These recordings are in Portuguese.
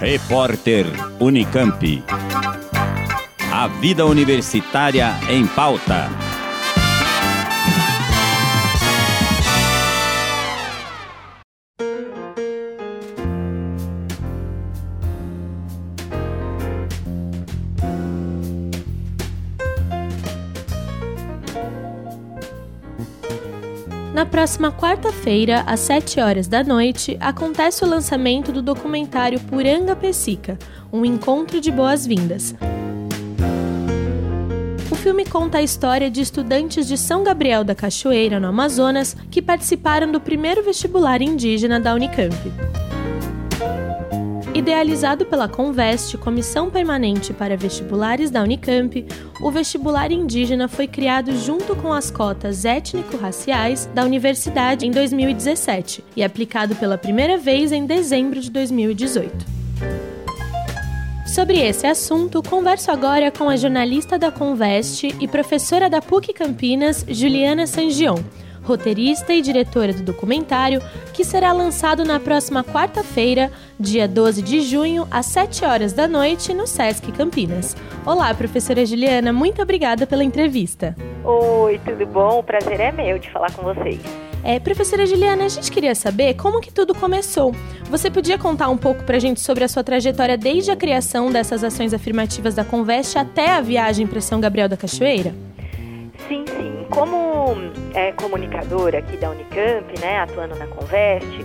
Repórter Unicamp. A vida universitária em pauta. Na próxima quarta-feira, às 7 horas da noite, acontece o lançamento do documentário Puranga Pessica, um encontro de boas-vindas. O filme conta a história de estudantes de São Gabriel da Cachoeira, no Amazonas, que participaram do primeiro vestibular indígena da Unicamp. Idealizado pela Conveste, Comissão Permanente para Vestibulares da Unicamp, o vestibular indígena foi criado junto com as cotas étnico-raciais da universidade em 2017 e aplicado pela primeira vez em dezembro de 2018. Sobre esse assunto, converso agora com a jornalista da Conveste e professora da PUC Campinas, Juliana Sangion, roteirista e diretora do documentário, que será lançado na próxima quarta-feira, dia 12 de junho, às 7 horas da noite, no Sesc Campinas. Olá, professora Juliana, muito obrigada pela entrevista. Oi, tudo bom? O prazer é meu de falar com vocês. Professora Juliana, a gente queria saber como que tudo começou. Você podia contar um pouco pra gente sobre a sua trajetória desde a criação dessas ações afirmativas da Conveste até a viagem para São Gabriel da Cachoeira? Sim. Como comunicadora aqui da Unicamp, né, atuando na Conveste,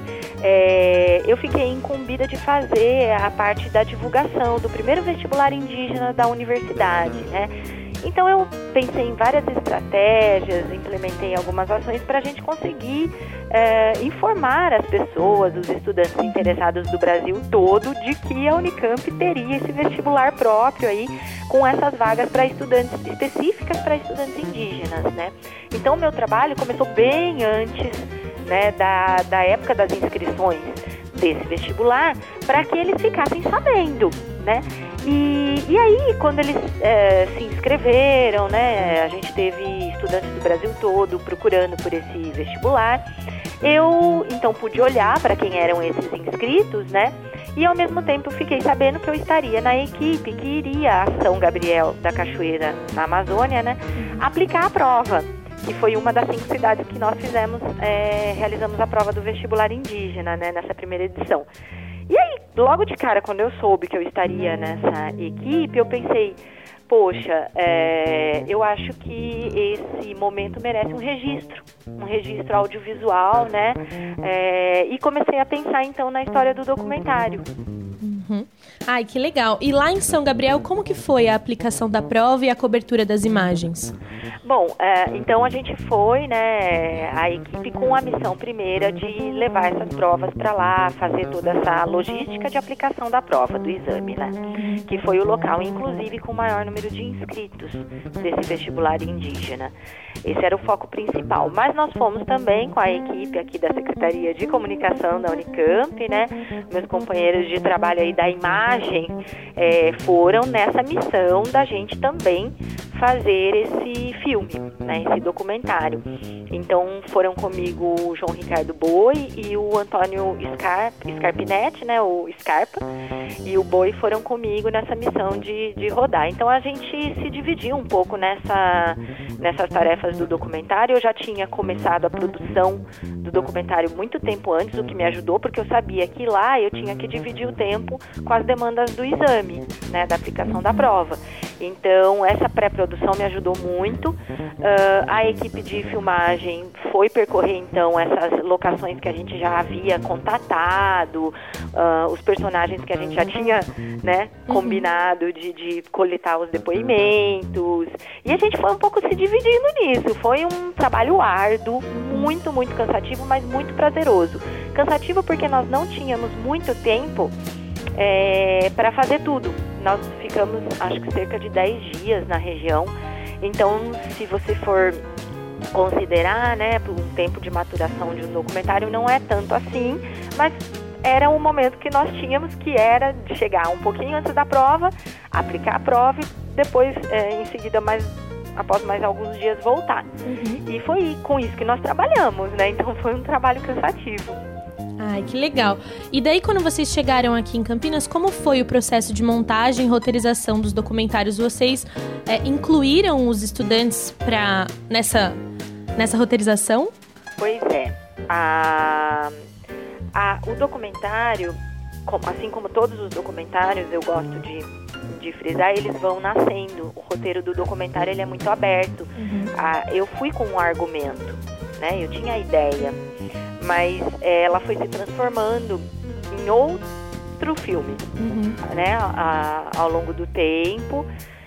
eu fiquei incumbida de fazer a parte da divulgação do primeiro vestibular indígena da universidade, né? Então eu pensei em várias estratégias, implementei algumas ações para a gente conseguir informar as pessoas, os estudantes interessados do Brasil todo, de que a Unicamp teria esse vestibular próprio aí, com essas vagas para estudantes específicas para estudantes indígenas, né? Então o meu trabalho começou bem antes, né, da época das inscrições desse vestibular, para que eles ficassem sabendo, né? E aí, quando eles se inscreveram, né, a gente teve estudantes do Brasil todo procurando por esse vestibular. Eu, então, pude olhar para quem eram esses inscritos, né, e ao mesmo tempo fiquei sabendo que eu estaria na equipe que iria a São Gabriel da Cachoeira, na Amazônia, né, aplicar a prova, que foi uma das 5 cidades que nós realizamos a prova do vestibular indígena, né, nessa primeira edição. E aí, logo de cara, quando eu soube que eu estaria nessa equipe, eu pensei, poxa, eu acho que esse momento merece um registro audiovisual, né? E comecei a pensar, então, na história do documentário. Uhum. Ai, que legal. E lá em São Gabriel, como que foi a aplicação da prova e a cobertura das imagens? Bom, então a gente foi, né, a equipe com a missão primeira de levar essas provas para lá, fazer toda essa logística de aplicação da prova, do exame, né, que foi o local, inclusive, com o maior número de inscritos desse vestibular indígena. Esse era o foco principal, mas nós fomos também com a equipe aqui da Secretaria de Comunicação da Unicamp, né, meus companheiros de trabalho aí da imagem foram nessa missão da gente também fazer esse filme, né, esse documentário. Então foram comigo o João Ricardo Boi e o Antônio Scarpinetti, né, o Scarpa, e o Boi foram comigo nessa missão de rodar. Então a gente se dividiu um pouco nessas tarefas do documentário. Eu já tinha começado a produção do documentário muito tempo antes, o que me ajudou, porque eu sabia que lá eu tinha que dividir o tempo com as demandas do exame, né, da aplicação da prova. Então essa pré-produção me ajudou muito. A equipe de filmagem foi percorrer então essas locações que a gente já havia contatado, os personagens que a gente já tinha, né, combinado de coletar os depoimentos, e a gente foi um pouco se dividindo nisso. Foi um trabalho árduo, muito, muito cansativo, mas muito prazeroso. Cansativo porque nós não tínhamos muito tempo para fazer tudo. Nós ficamos, acho que cerca de 10 dias na região. Então, se você for considerar, né, um tempo de maturação de um documentário, não é tanto assim, mas era um momento que nós tínhamos, que era de chegar um pouquinho antes da prova, aplicar a prova e depois, em seguida, após mais alguns dias, voltar. E foi com isso que nós trabalhamos, né? Então foi um trabalho cansativo. Ai, que legal. E daí, quando vocês chegaram aqui em Campinas, como foi o processo de montagem e roteirização dos documentários? Vocês incluíram os estudantes nessa roteirização? Pois é. O documentário, assim como todos os documentários, eu gosto de frisar, eles vão nascendo. O roteiro do documentário ele é muito aberto. Eu fui com um argumento, né? Eu tinha a ideia, mas ela foi se transformando em outro filme, né? Ao longo do tempo.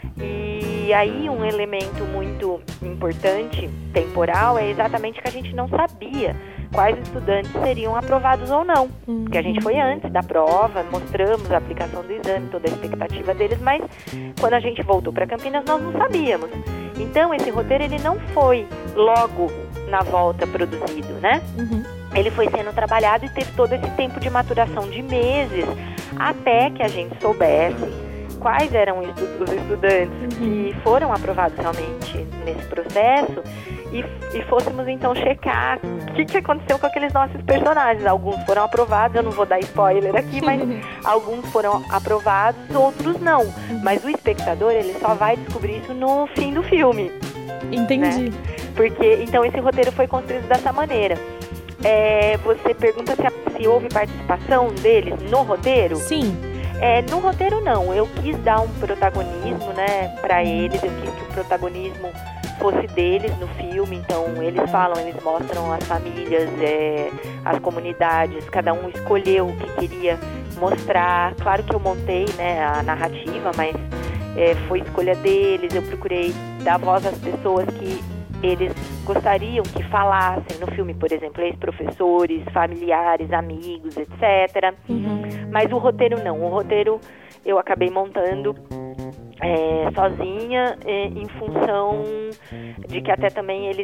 E aí um elemento muito importante, temporal, é exatamente que a gente não sabia quais estudantes seriam aprovados ou não. Porque a gente foi antes da prova, mostramos a aplicação do exame, toda a expectativa deles, mas quando a gente voltou para Campinas nós não sabíamos. Então esse roteiro ele não foi logo na volta produzido, né? Ele foi sendo trabalhado e teve todo esse tempo de maturação de meses até que a gente soubesse quais eram os estudantes que foram aprovados realmente nesse processo e fôssemos então checar o que aconteceu com aqueles nossos personagens. Alguns foram aprovados, eu não vou dar spoiler aqui, mas alguns foram aprovados, outros não. Mas o espectador, ele só vai descobrir isso no fim do filme. Entendi. Né? Porque, então, esse roteiro foi construído dessa maneira. Você pergunta se houve participação deles no roteiro? Sim. No roteiro não, eu quis dar um protagonismo, né, para eles, eu quis que o protagonismo fosse deles no filme, então eles mostram as famílias, as comunidades, cada um escolheu o que queria mostrar. Claro que eu montei, né, a narrativa, mas foi escolha deles, eu procurei dar voz às pessoas que eles gostariam que falassem no filme, por exemplo, ex-professores, familiares, amigos, etc. Mas o roteiro não, o roteiro eu acabei montando sozinha, em função de que até também eles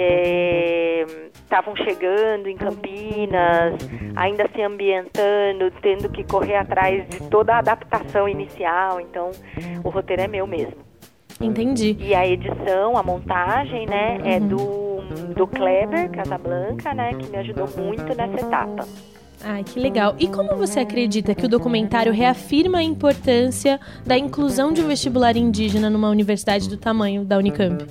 estavam chegando em Campinas, ainda se ambientando, tendo que correr atrás de toda a adaptação inicial, então o roteiro é meu mesmo. Entendi. E a edição, a montagem, né, é do Kleber Casablanca, né, que me ajudou muito nessa etapa. Ai, que legal. E como você acredita que o documentário reafirma a importância da inclusão de um vestibular indígena numa universidade do tamanho da Unicamp?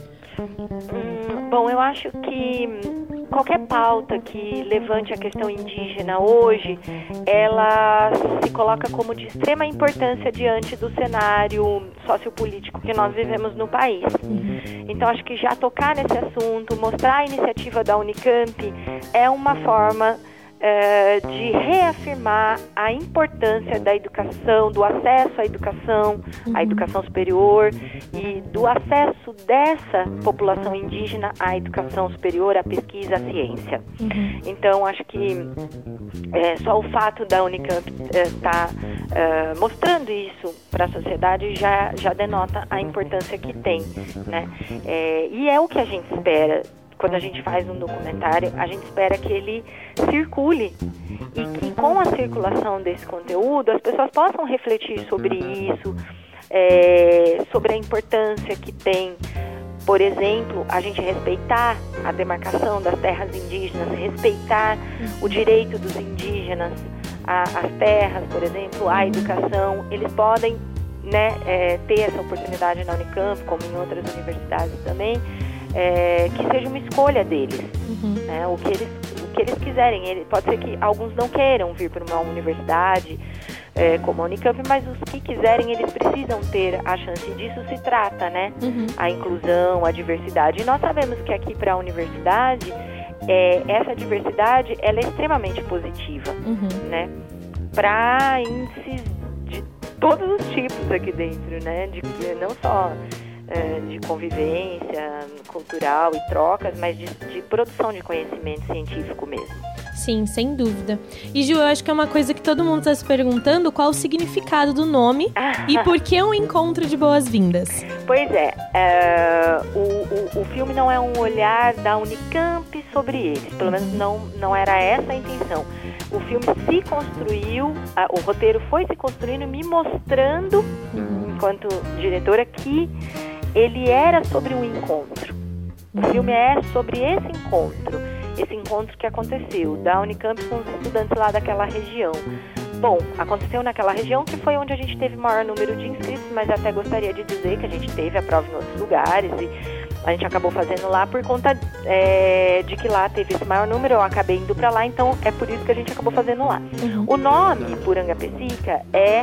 Bom, eu acho que qualquer pauta que levante a questão indígena hoje, ela se coloca como de extrema importância diante do cenário sociopolítico que nós vivemos no país. Então, acho que já tocar nesse assunto, mostrar a iniciativa da Unicamp é uma forma de reafirmar a importância da educação, do acesso à educação superior e do acesso dessa população indígena à educação superior, à pesquisa, à ciência. Então, acho que só o fato da Unicamp estar mostrando isso para a sociedade já denota a importância que tem, né? E é o que a gente espera. Quando a gente faz um documentário, a gente espera que ele circule e que com a circulação desse conteúdo as pessoas possam refletir sobre isso, sobre a importância que tem, por exemplo, a gente respeitar a demarcação das terras indígenas, respeitar o direito dos indígenas às terras, por exemplo, à educação. Eles podem, né, ter essa oportunidade na Unicamp, como em outras universidades também, que seja uma escolha deles, né, o que eles quiserem. Pode ser que alguns não queiram vir para uma universidade como a Unicamp, mas os que quiserem, eles precisam ter a chance. Disso se trata, né? A inclusão, a diversidade. E nós sabemos que aqui para a universidade, essa diversidade ela é extremamente positiva, né? Para índices de todos os tipos aqui dentro, né? Não só de convivência cultural e trocas, mas de produção de conhecimento científico mesmo. Sim, sem dúvida. E Ju, eu acho que é uma coisa que todo mundo está se perguntando, qual o significado do nome e por que um encontro de boas-vindas? Pois o filme não é um olhar da Unicamp sobre eles, pelo menos não era essa a intenção. O filme se construiu, o roteiro foi se construindo, me mostrando, enquanto diretora, que ele era sobre um encontro. O filme é sobre esse encontro. esse encontro que aconteceu da Unicamp com os estudantes lá daquela região. Bom, aconteceu naquela região que foi onde a gente teve o maior número de inscritos, mas até gostaria de dizer que a gente teve a prova em outros lugares e a gente acabou fazendo lá por conta de que lá teve esse maior número, eu acabei indo para lá, então é por isso que a gente acabou fazendo lá. O nome Poranga-Pessica é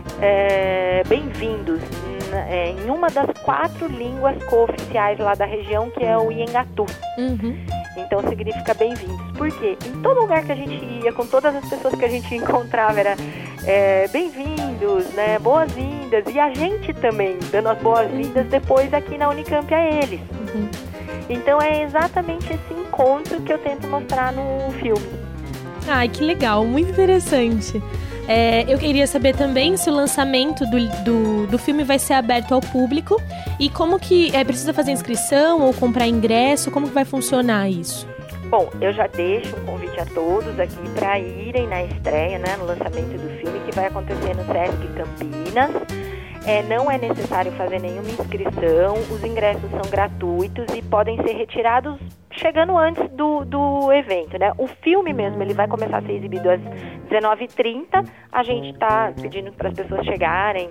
Bem-vindos, em uma das 4 línguas cooficiais lá da região, que é o Iengatu. Então significa bem-vindos. Por quê? Em todo lugar que a gente ia, com todas as pessoas que a gente encontrava, era bem-vindos, né? Boas-vindas. E a gente também dando as boas-vindas depois aqui na Unicamp a eles. Então é exatamente esse encontro que eu tento mostrar no filme. Ai, que legal, muito interessante. Eu queria saber também se o lançamento do filme vai ser aberto ao público e como que precisa fazer inscrição ou comprar ingresso, como que vai funcionar isso? Bom, eu já deixo um convite a todos aqui para irem na estreia, né, no lançamento do filme, que vai acontecer no Sesc Campinas. Não é necessário fazer nenhuma inscrição, os ingressos são gratuitos e podem ser retirados chegando antes do evento, né? O filme mesmo, ele vai começar a ser exibido às 19h30, a gente está pedindo para as pessoas chegarem,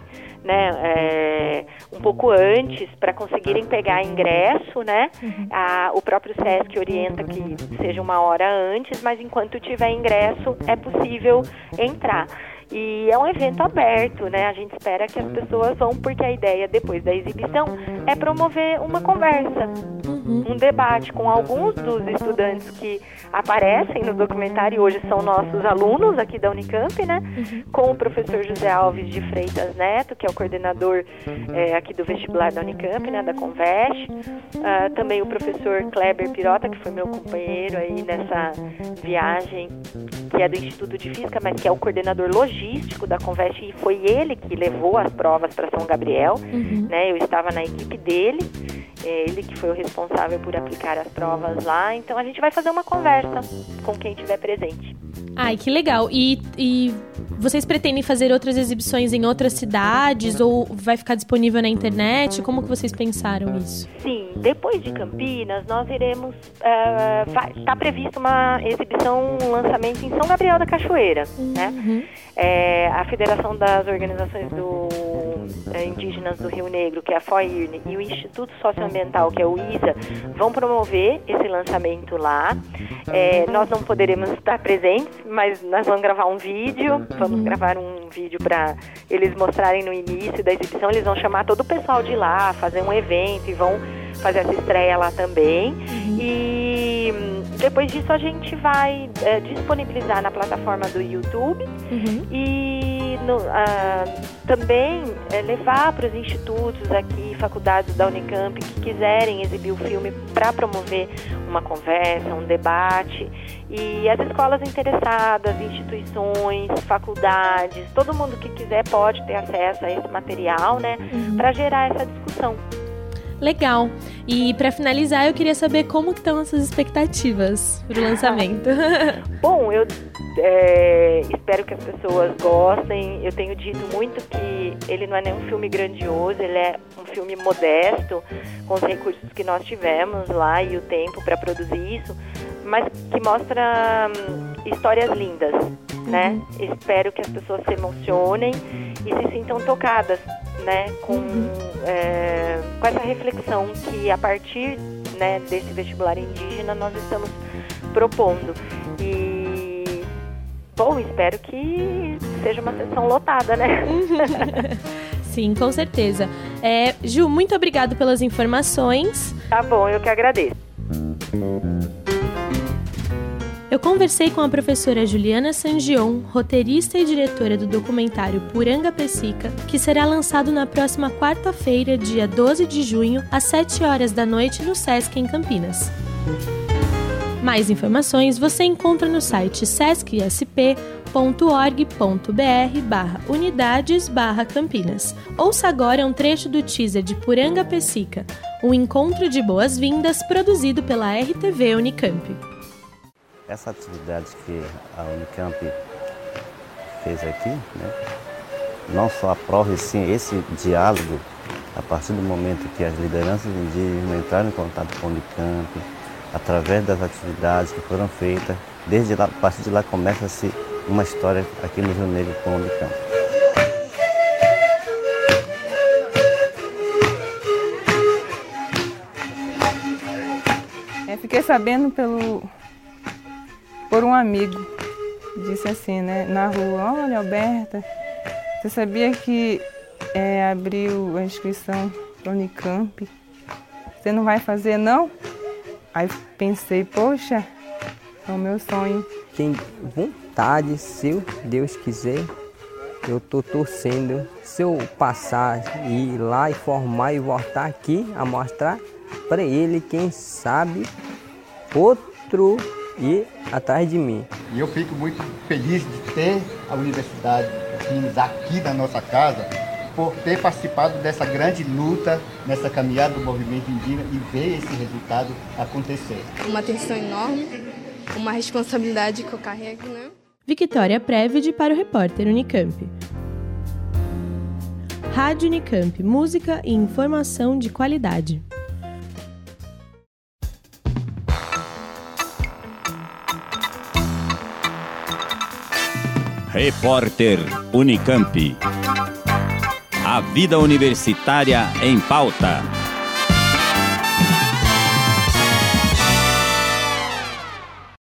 né, um pouco antes para conseguirem pegar ingresso, né? O próprio Sesc orienta que seja 1 hora antes, mas enquanto tiver ingresso é possível entrar. E é um evento aberto, né? A gente espera que as pessoas vão, porque a ideia depois da exibição é promover uma conversa, um debate com alguns dos estudantes que aparecem no documentário, hoje são nossos alunos aqui da Unicamp, né? Com o professor José Alves de Freitas Neto, que é o coordenador aqui do vestibular da Unicamp, né? Da Convest. Também o professor Kleber Pirota, que foi meu companheiro aí nessa viagem, que é do Instituto de Física, mas que é o coordenador logístico da Convest, e foi ele que levou as provas para São Gabriel, né? Eu estava na equipe dele, ele que foi o responsável por aplicar as provas lá, então a gente vai fazer uma conversa com quem estiver presente. Ai, que legal. E vocês pretendem fazer outras exibições em outras cidades ou vai ficar disponível na internet? Como que vocês pensaram isso? Sim, depois de Campinas, nós iremos... está prevista uma exibição, um lançamento em São Gabriel da Cachoeira, né? A Federação das Organizações Indígenas do Rio Negro, que é a FOIRN, e o Instituto Socioambiental, que é o ISA, vão promover esse lançamento lá. Nós não poderemos estar presentes, mas nós vamos gravar um vídeo, para eles mostrarem no início da exibição. Eles vão chamar todo o pessoal de lá, fazer um evento e vão fazer essa estreia lá também. E depois disso a gente vai disponibilizar na plataforma do YouTube e também levar para os institutos aqui, faculdades da Unicamp que quiserem exibir o filme para promover uma conversa, um debate. E as escolas interessadas, instituições, faculdades, todo mundo que quiser pode ter acesso a esse material, né, para gerar essa discussão. Legal. E para finalizar, eu queria saber como que estão essas expectativas para o lançamento. Bom, eu espero que as pessoas gostem. Eu tenho dito muito que ele não é nenhum filme grandioso, ele é um filme modesto, com os recursos que nós tivemos lá e o tempo para produzir isso, mas que mostra histórias lindas, né? Espero que as pessoas se emocionem e se sintam tocadas, né, com essa reflexão que a partir, né, desse vestibular indígena nós estamos propondo. E, bom, espero que seja uma sessão lotada, né? Sim, com certeza. Ju, muito obrigada pelas informações. Tá bom, eu que agradeço. Eu conversei com a professora Juliana Sangion, roteirista e diretora do documentário Poranga-Pessica, que será lançado na próxima quarta-feira, dia 12 de junho, às 7 horas da noite, no Sesc em Campinas. Mais informações você encontra no site sescsp.org.br/unidades/Campinas. Ouça agora um trecho do teaser de Poranga-Pessica, um encontro de boas-vindas produzido pela RTV Unicamp. Essa atividade que a Unicamp fez aqui, né, não só a prova, e sim esse diálogo, a partir do momento que as lideranças indígenas entraram em contato com a Unicamp, através das atividades que foram feitas, desde lá, a partir de lá começa-se uma história aqui no Rio Negro com a Unicamp. Fiquei sabendo por um amigo, disse assim, né, na rua: olha, Alberta, você sabia que abriu a inscrição para a Unicamp? Você não vai fazer, não? Aí pensei, poxa, é o meu sonho. Tem vontade, se Deus quiser, eu estou torcendo, se eu passar e ir lá e formar e voltar aqui a mostrar para ele, quem sabe outro ir atrás de mim. E eu fico muito feliz de ter a Universidade aqui na nossa casa, por ter participado dessa grande luta, nessa caminhada do movimento indígena e ver esse resultado acontecer. Uma atenção enorme, uma responsabilidade que eu carrego, né? Victoria Prévide para o repórter Unicamp. Rádio Unicamp, música e informação de qualidade. Repórter Unicamp. A vida universitária em pauta.